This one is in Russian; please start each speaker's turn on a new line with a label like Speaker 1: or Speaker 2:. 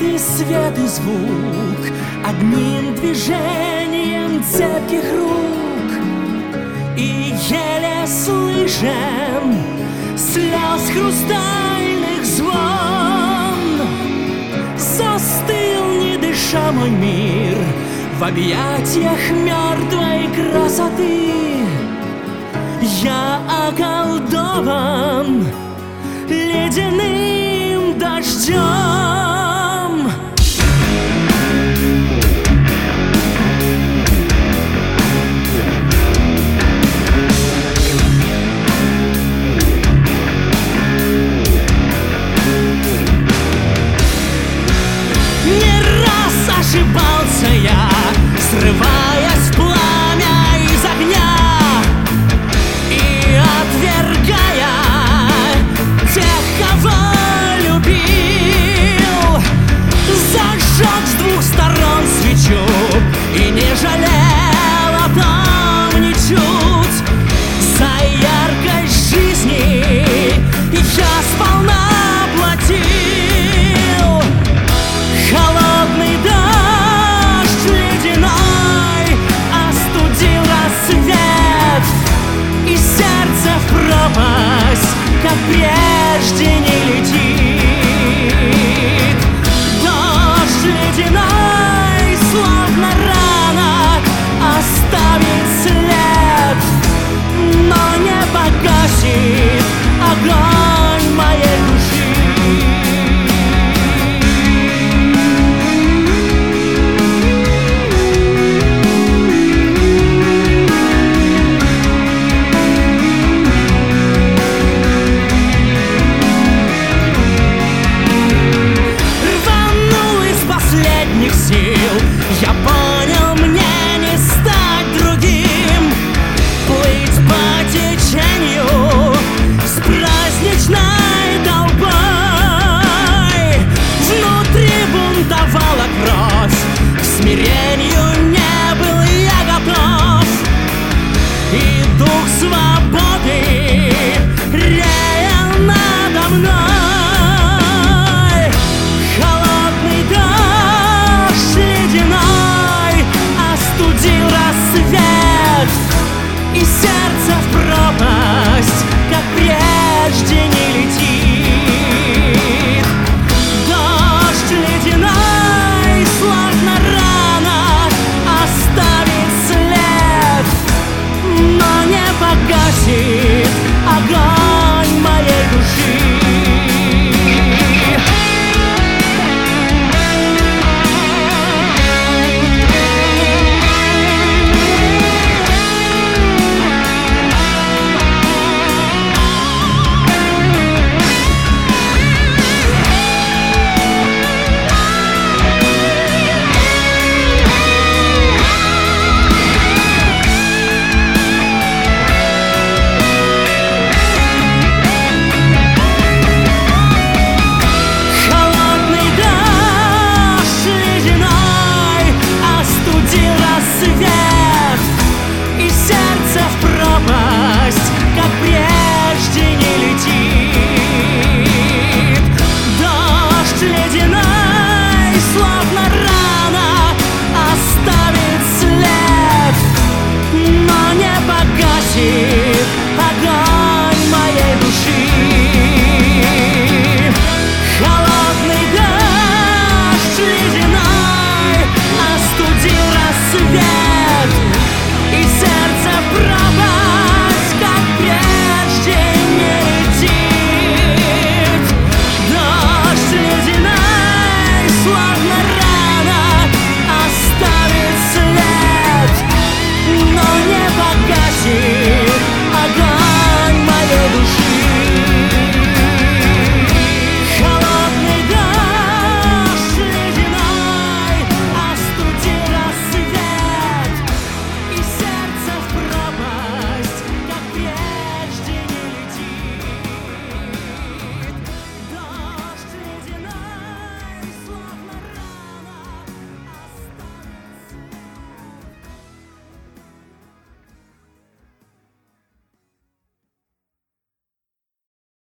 Speaker 1: и свет, и звук, одним движением цепких рук. И еле слышен слез хрустальных звон. Застыл, не дыша, мой мир в объятиях мертвой красоты. Я околдован ледяным дождем. Не раз ошибался я, срываясь в пламя из огня и отвергая тех, кого любил. Зажег с двух сторон свечу и не жалел о том ничуть. За яркость жизни я сполна платил. Холодный дождь ледяной остудил рассвет, и сердце в пропасть, как прежде, не летит. Дождь ледяной, словно рана, оставит след, но не погасит огонь моей души. Сил я понял, мне не стать другим, плыть по течению с праздничной толпой. Внутри бунтовала кровь, к смирению не был я готов, и дух свободы реял надо мной. Остудил рассвет, и сердце в пропасть, как прежде, не летит. Дождь ледяной, словно рана, оставит след, но не погасит огонь моей души. Слава